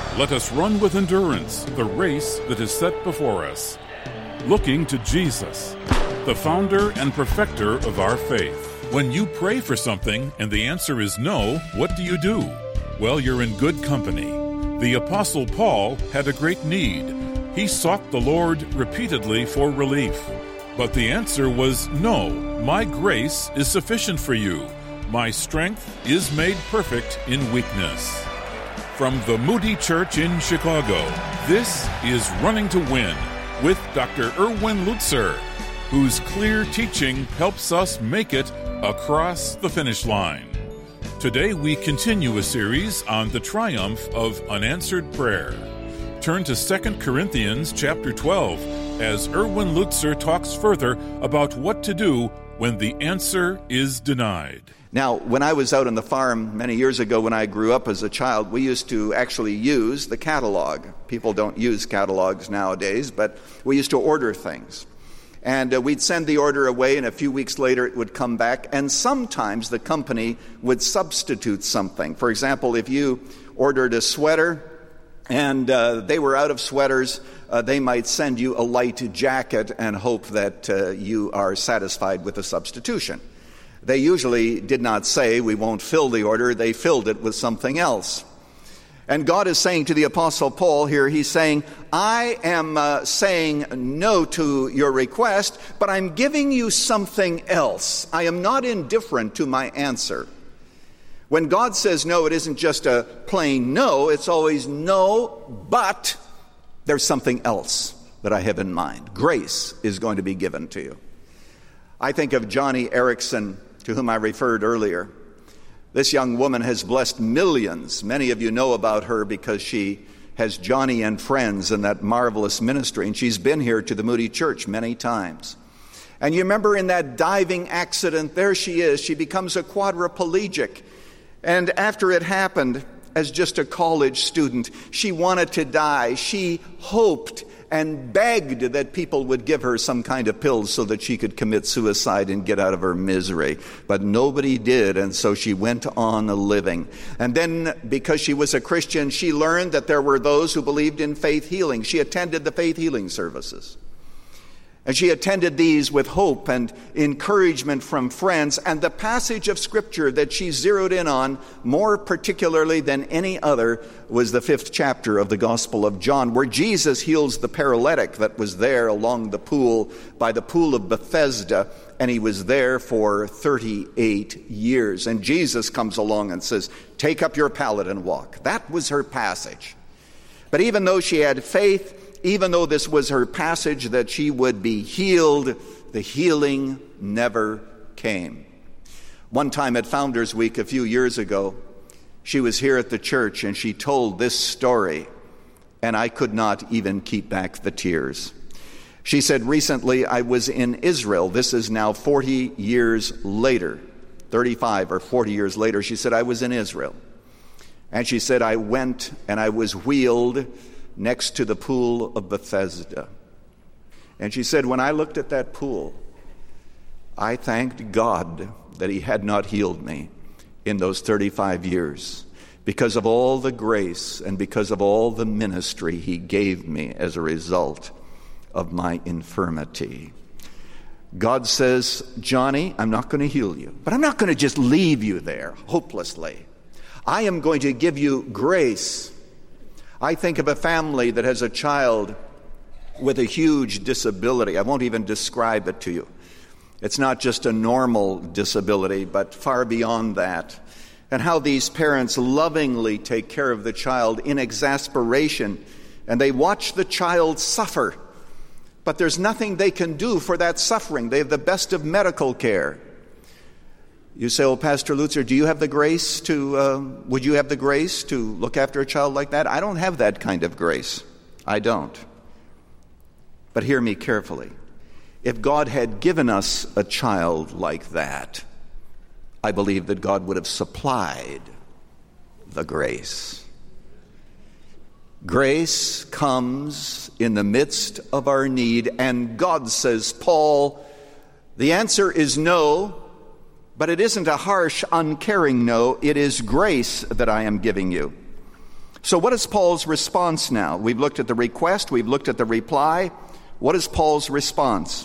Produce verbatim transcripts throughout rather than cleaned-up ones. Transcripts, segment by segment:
Let us run with endurance the race that is set before us, looking to Jesus, the founder and perfecter of our faith. When you pray for something and the answer is no, what do you do? Well, you're in good company. The Apostle Paul had a great need. He sought the Lord repeatedly for relief. But the answer was no, my grace is sufficient for you. My strength is made perfect in weakness. From the Moody Church in Chicago, this is Running to Win with Doctor Erwin Lutzer, whose clear teaching helps us make it across the finish line. Today we continue a series on the triumph of unanswered prayer. Turn to Second Corinthians chapter twelve as Erwin Lutzer talks further about what to do when the answer is denied. Now, when I was out on the farm many years ago when I grew up as a child, we used to actually use the catalog. People don't use catalogs nowadays, but we used to order things. And uh, we'd send the order away, and a few weeks later it would come back, and sometimes the company would substitute something. For example, if you ordered a sweater and uh, they were out of sweaters, uh, they might send you a light jacket and hope that uh, you are satisfied with the substitution. They usually did not say, we won't fill the order. They filled it with something else. And God is saying to the Apostle Paul here, he's saying, I am uh, saying no to your request, but I'm giving you something else. I am not indifferent to my answer. When God says no, it isn't just a plain no. It's always no, but there's something else that I have in mind. Grace is going to be given to you. I think of Joni Eareckson, to whom I referred earlier. This young woman has blessed millions. Many of you know about her because she has Johnny and Friends in that marvelous ministry, and she's been here to the Moody Church many times. And you remember in that diving accident, there she is. She becomes a quadriplegic. And after it happened, as just a college student, she wanted to die. She hoped and begged that people would give her some kind of pills so that she could commit suicide and get out of her misery. But nobody did, and so she went on living. And then, because she was a Christian, she learned that there were those who believed in faith healing. She attended the faith healing services. And she attended these with hope and encouragement from friends. And the passage of Scripture that she zeroed in on more particularly than any other was the fifth chapter of the Gospel of John, where Jesus heals the paralytic that was there along the pool, by the pool of Bethesda, and he was there for thirty-eight years. And Jesus comes along and says, take up your pallet and walk. That was her passage. But even though she had faith, even though this was her passage that she would be healed, the healing never came. One time at Founders Week a few years ago, she was here at the church and she told this story, and I could not even keep back the tears. She said, recently I was in Israel. This is now forty years later, thirty-five or forty years later. She said, I was in Israel. And she said, I went and I was wheeled next to the pool of Bethesda. And she said, when I looked at that pool, I thanked God that he had not healed me in those thirty-five years because of all the grace and because of all the ministry he gave me as a result of my infirmity. God says, Johnny, I'm not going to heal you, but I'm not going to just leave you there hopelessly. I am going to give you grace. I think of a family that has a child with a huge disability. I won't even describe it to you. It's not just a normal disability, but far beyond that. And how these parents lovingly take care of the child in exasperation, and they watch the child suffer. But there's nothing they can do for that suffering. They have the best of medical care. You say, oh, Pastor Lutzer, do you have the grace to, uh, would you have the grace to look after a child like that? I don't have that kind of grace. I don't. But hear me carefully. If God had given us a child like that, I believe that God would have supplied the grace. Grace comes in the midst of our need, and God says, Paul, the answer is no. But it isn't a harsh, uncaring no. It is grace that I am giving you. So what is Paul's response now? We've looked at the request, we've looked at the reply. What is Paul's response?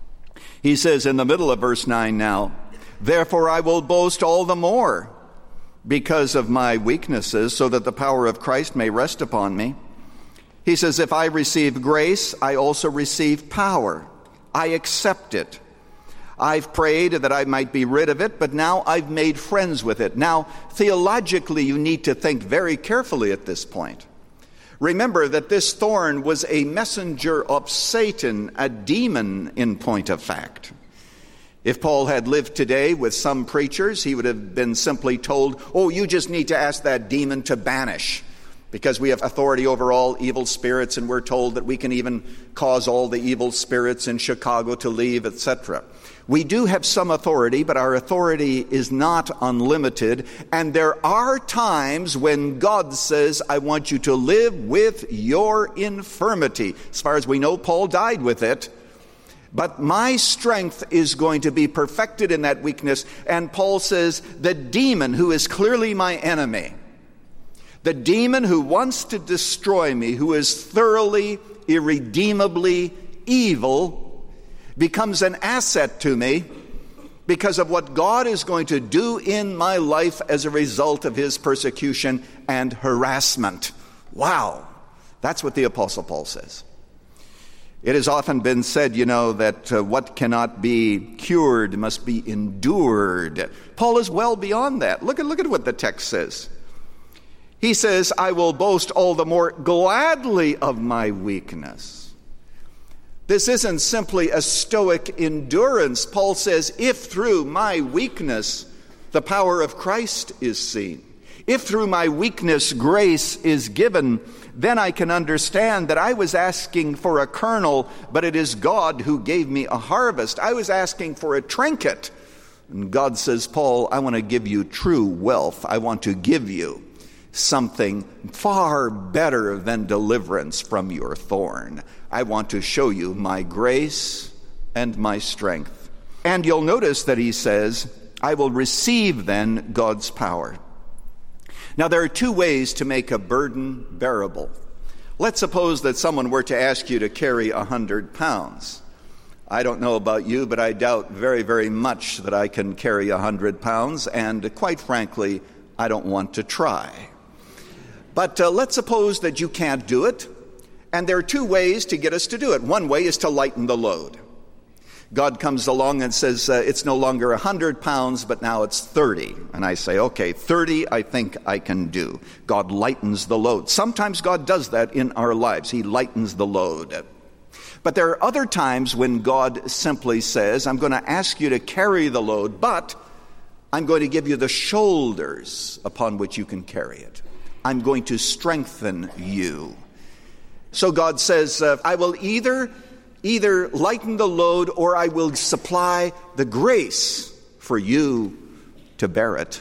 He says in the middle of verse nine now, "Therefore I will boast all the more because of my weaknesses, so that the power of Christ may rest upon me." He says, if I receive grace, I also receive power. I accept it. I've prayed that I might be rid of it, but now I've made friends with it. Now, theologically, you need to think very carefully at this point. Remember that this thorn was a messenger of Satan, a demon in point of fact. If Paul had lived today with some preachers, he would have been simply told, oh, you just need to ask that demon to banish, because we have authority over all evil spirits, and we're told that we can even cause all the evil spirits in Chicago to leave, et cetera. We do have some authority, but our authority is not unlimited. And there are times when God says, I want you to live with your infirmity. As far as we know, Paul died with it. But my strength is going to be perfected in that weakness. And Paul says, the demon who is clearly my enemy, the demon who wants to destroy me, who is thoroughly, irredeemably evil, becomes an asset to me because of what God is going to do in my life as a result of his persecution and harassment. Wow. That's what the Apostle Paul says. It has often been said, you know, that uh, what cannot be cured must be endured. Paul is well beyond that. Look at, look at what the text says. He says, I will boast all the more gladly of my weakness. This isn't simply a stoic endurance. Paul says, if through my weakness the power of Christ is seen, if through my weakness grace is given, then I can understand that I was asking for a kernel, but it is God who gave me a harvest. I was asking for a trinket. And God says, Paul, I want to give you true wealth. I want to give you something far better than deliverance from your thorn. I want to show you my grace and my strength. And you'll notice that he says, I will receive then God's power. Now, there are two ways to make a burden bearable. Let's suppose that someone were to ask you to carry a hundred pounds. I don't know about you, but I doubt very, very much that I can carry a hundred pounds, and quite frankly, I don't want to try. But uh, let's suppose that you can't do it, and there are two ways to get us to do it. One way is to lighten the load. God comes along and says, uh, it's no longer one hundred pounds, but now it's thirty. And I say, okay, thirty I think I can do. God lightens the load. Sometimes God does that in our lives. He lightens the load. But there are other times when God simply says, I'm going to ask you to carry the load, but I'm going to give you the shoulders upon which you can carry it. I'm going to strengthen you. So God says, uh, I will either either lighten the load, or I will supply the grace for you to bear it.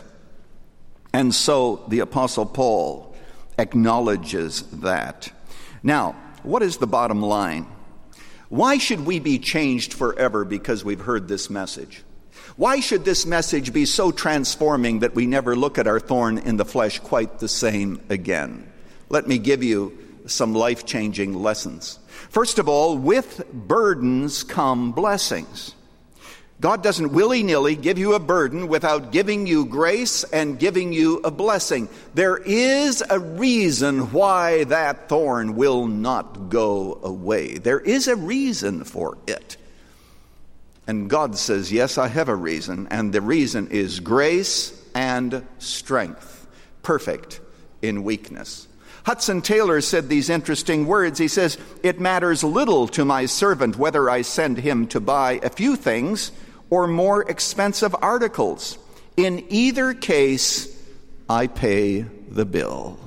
And so the Apostle Paul acknowledges that. Now, what is the bottom line? Why should we be changed forever because we've heard this message? Why should this message be so transforming that we never look at our thorn in the flesh quite the same again? Let me give you some life-changing lessons. First of all, with burdens come blessings. God doesn't willy-nilly give you a burden without giving you grace and giving you a blessing. There is a reason why that thorn will not go away. There is a reason for it. And God says, yes, I have a reason, and the reason is grace and strength, perfect in weakness. Hudson Taylor said these interesting words. He says, it matters little to my servant whether I send him to buy a few things or more expensive articles. In either case, I pay the bill.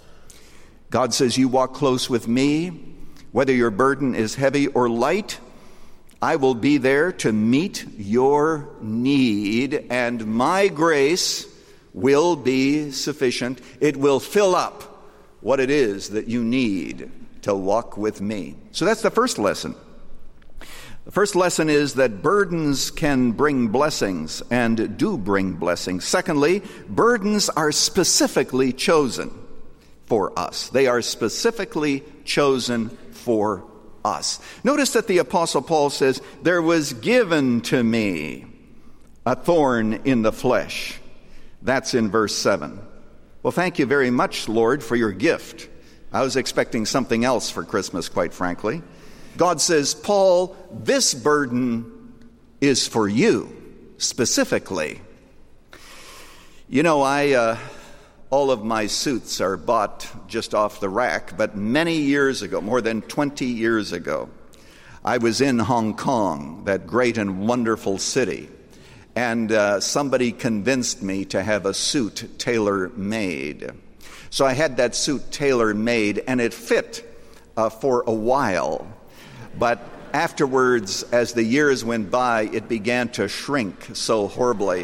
God says, you walk close with me, whether your burden is heavy or light, I will be there to meet your need, and my grace will be sufficient. It will fill up what it is that you need to walk with me. So that's the first lesson. The first lesson is that burdens can bring blessings and do bring blessings. Secondly, burdens are specifically chosen. for us. They are specifically chosen for us. Notice that the Apostle Paul says, there was given to me a thorn in the flesh. That's in verse seven. Well, thank you very much, Lord, for your gift. I was expecting something else for Christmas, quite frankly. God says, Paul, this burden is for you, specifically. You know, I, uh, all of my suits are bought just off the rack, but many years ago, more than twenty years ago, I was in Hong Kong, that great and wonderful city, and uh, somebody convinced me to have a suit tailor-made. So I had that suit tailor-made, and it fit uh, for a while. But afterwards, as the years went by, it began to shrink so horribly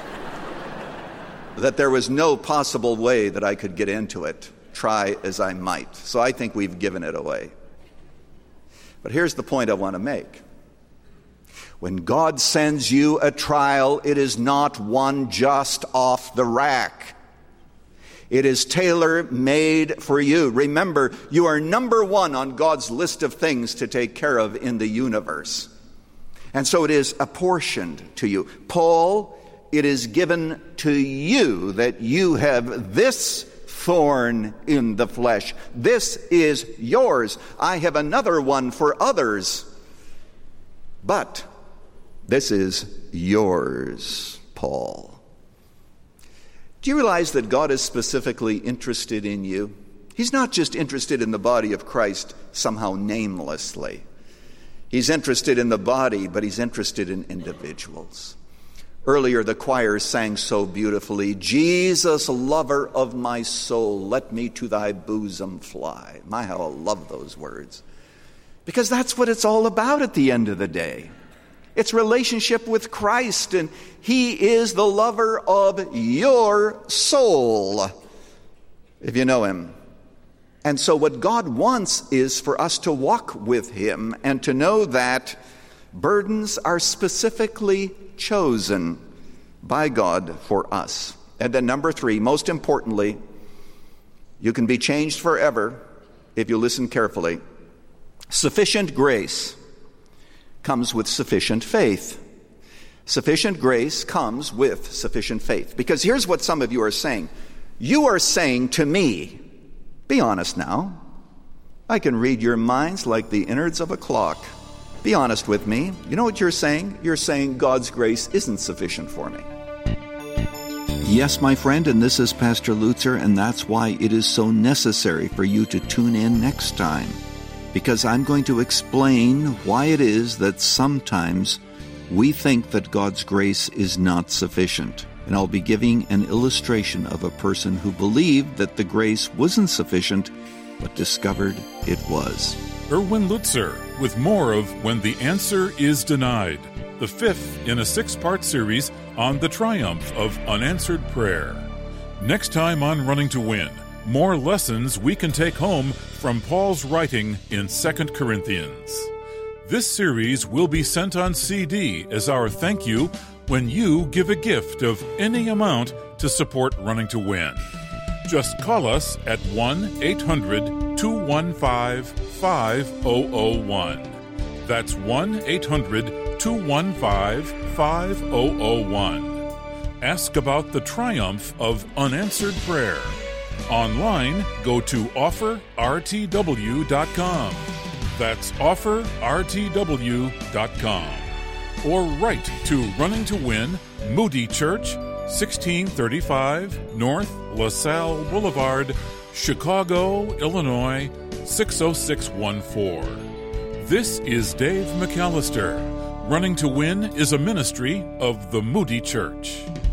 that there was no possible way that I could get into it, try as I might. So I think we've given it away. But here's the point I want to make. When God sends you a trial, it is not one just off the rack. It is tailor-made for you. Remember, you are number one on God's list of things to take care of in the universe. And so it is apportioned to you. Paul, it is given to you that you have this thorn in the flesh. This is yours. I have another one for others. But this is yours, Paul. Do you realize that God is specifically interested in you? He's not just interested in the body of Christ somehow namelessly. He's interested in the body, but he's interested in individuals. Earlier, the choir sang so beautifully, Jesus, lover of my soul, let me to thy bosom fly. My, how I love those words. Because that's what it's all about at the end of the day. It's relationship with Christ, and he is the lover of your soul, if you know him. And so what God wants is for us to walk with him and to know that burdens are specifically chosen by God for us. And then number three, most importantly, you can be changed forever if you listen carefully. Sufficient grace comes with sufficient faith. Sufficient grace comes with sufficient faith. Because here's what some of you are saying. You are saying to me, be honest now. I can read your minds like the innards of a clock. Be honest with me. You know what you're saying? You're saying God's grace isn't sufficient for me. Yes, my friend, and this is Pastor Lutzer, and that's why it is so necessary for you to tune in next time. Because I'm going to explain why it is that sometimes we think that God's grace is not sufficient. And I'll be giving an illustration of a person who believed that the grace wasn't sufficient, but discovered it was. Erwin Lutzer with more of When the Answer is Denied, the fifth in a six-part series on the triumph of unanswered prayer. Next time on Running to Win, more lessons we can take home from Paul's writing in Second Corinthians. This series will be sent on C D as our thank you when you give a gift of any amount to support Running to Win. Just call us at one eight hundred two one five five zero zero one. That's one eight hundred two one five five zero zero one. Ask about the triumph of unanswered prayer. Online, go to offer r t w dot com. That's offer r t w dot com. Or write to Running to Win, Moody Church, sixteen thirty-five North LaSalle Boulevard, Chicago, Illinois, six oh six one four. This is Dave McAllister. Running to Win is a ministry of the Moody Church.